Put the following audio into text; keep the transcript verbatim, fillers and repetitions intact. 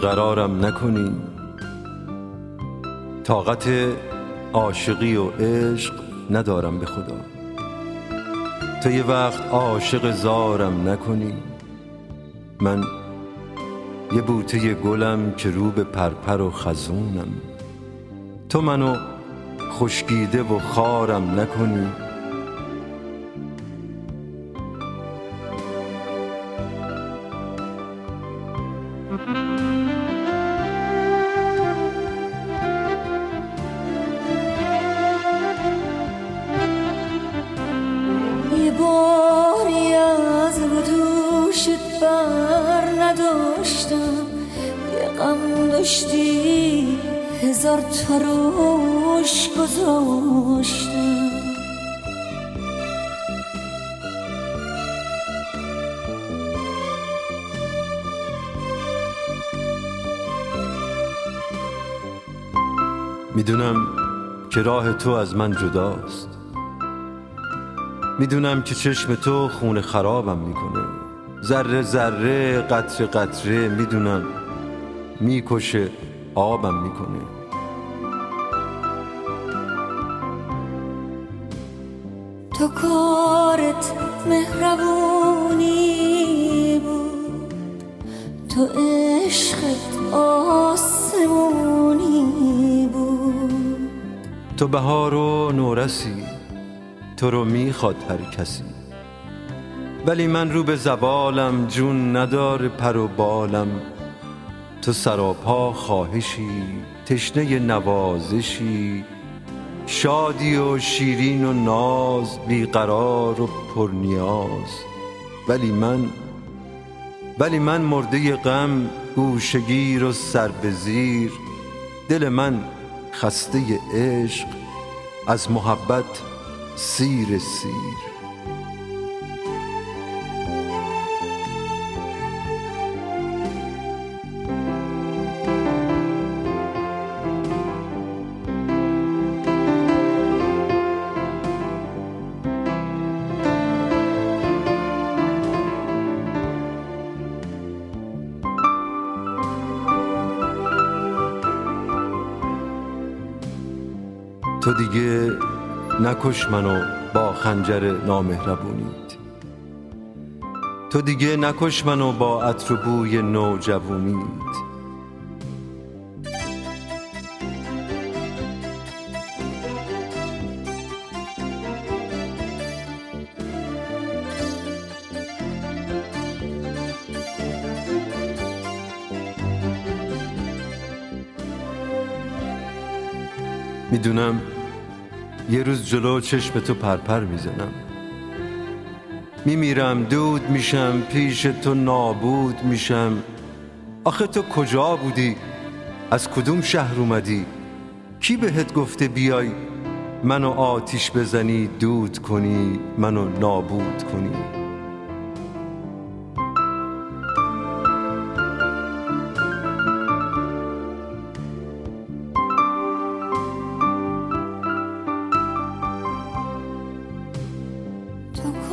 بیقرارم نکنی. طاقت عاشقی و عشق ندارم به خدا. تو یه وقت عاشق زارم نکنی. من یه بوته گلم که رو به پرپر و خزونم. تو منو خشکیده و خارم نکنی. یه باری از رو دوشت بر نداشتم، یه غم داشتی هزار تا روش گذاشتم. میدونم که راه تو از من جداست. میدونم که چشم تو خون خرابم میکنه. ذره ذره قطره قطره میدونم میکشه آبم میکنه. تو کارت مهربونی بود، تو عشقت آسمونی بود. تو بهار و نورسی، تو رو میخواد هر کسی. ولی من رو به زوالم، جون نداره پر و بالم. تو سراپا خواهشی، تشنه نوازشی، شادی و شیرین و ناز، بیقرار و پرنیاز. ولی من ولی من مرده غم، گوشگیر و سر به زیر. دل من خسته عشق، از محبت سیر سیر. تو دیگه نکش منو با خنجر نامهربونیت. تو دیگه نکش منو با عطر و بوی نوجوونیت. میدونم یه روز جلو چشم تو پرپر میزنم. میمیرم، دود میشم، پیش تو نابود میشم. آخه تو کجا بودی؟ از کدوم شهر اومدی؟ کی بهت گفته بیای منو آتیش بزنی، دود کنی، منو نابود کنی؟ تو